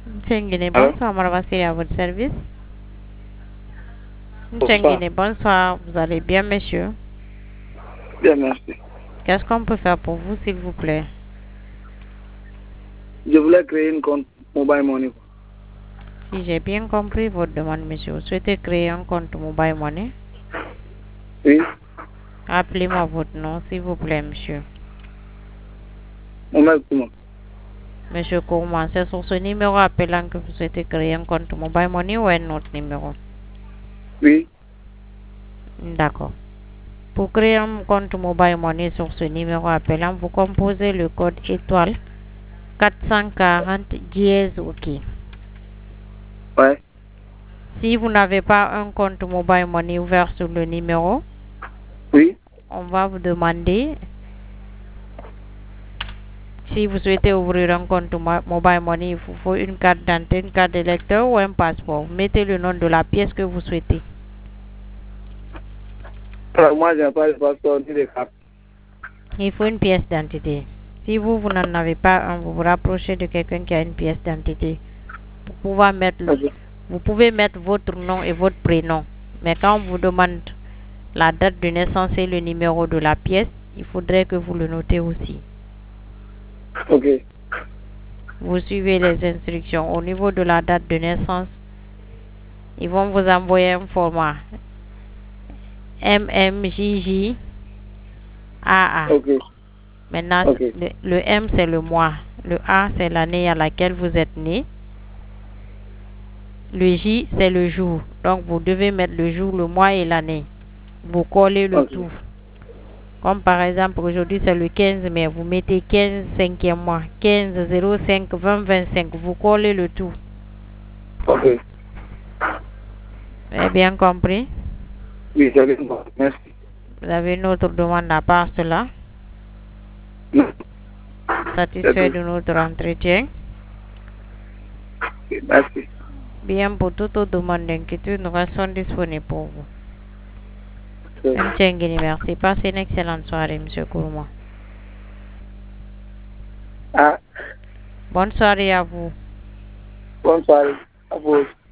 Tchéngine, Allô? bonsoir, madame Vassili, à votre service. Bonsoir. Tchéngine, bonsoir, vous allez bien, monsieur? Bien, merci. Qu'est-ce qu'on peut faire pour vous, s'il vous plaît? Je voulais créer une compte Mobile Money. Si j'ai bien compris votre demande, monsieur, vous souhaitez créer un compte Mobile Money? Oui. Appelez-moi votre nom, s'il vous plaît, monsieur. Mohamed Kouma. Monsieur Kourman, c'est sur ce numéro appelant que vous souhaitez créer un compte Mobile Money ou un autre numéro? Oui. D'accord. Pour créer un compte Mobile Money sur ce numéro appelant, vous composez le code étoile 440 dièse OK. Ouais. Si vous n'avez pas un compte Mobile Money ouvert sur le numéro, Oui. on va vous demander si vous souhaitez ouvrir un compte Mobile Money, il vous faut une carte d'identité, une carte d'électeur ou un passeport. Mettez le nom de la pièce que vous souhaitez. Alors, moi, je n'ai pas de passeport ni de carte. Il faut une pièce d'identité. Si vous n'en avez pas un, vous vous rapprochez de quelqu'un qui a une pièce d'identité. Ok. Vous pouvez mettre votre nom et votre prénom. Mais quand on vous demande la date de naissance et le numéro de la pièce, il faudrait que vous le notez aussi. Ok. Vous suivez les instructions. Au niveau de la date de naissance, ils vont vous envoyer un format MMJJAA. Ok. Maintenant, Ok. le M c'est le mois, le A c'est l'année à laquelle vous êtes né, le J c'est le jour. Donc vous devez mettre le jour, le mois et l'année. Vous collez le Ok. tout. Comme par exemple aujourd'hui c'est le 15 mai, vous mettez 15 cinquième mois, 15 05 20 25, vous collez le tout. Ok. Vous avez bien compris? Oui, j'ai bien compris. Merci. Vous avez une autre demande à part cela? Non, c'est Satisfait tout. de notre entretien? Ok, merci. Bien, pour toute autre demande d'inquiétude, nous restons disponibles pour vous. Ok. Merci. Passez une excellente soirée, monsieur Kourma. Ah, Bonne soirée à vous. bonne soirée. À vous aussi.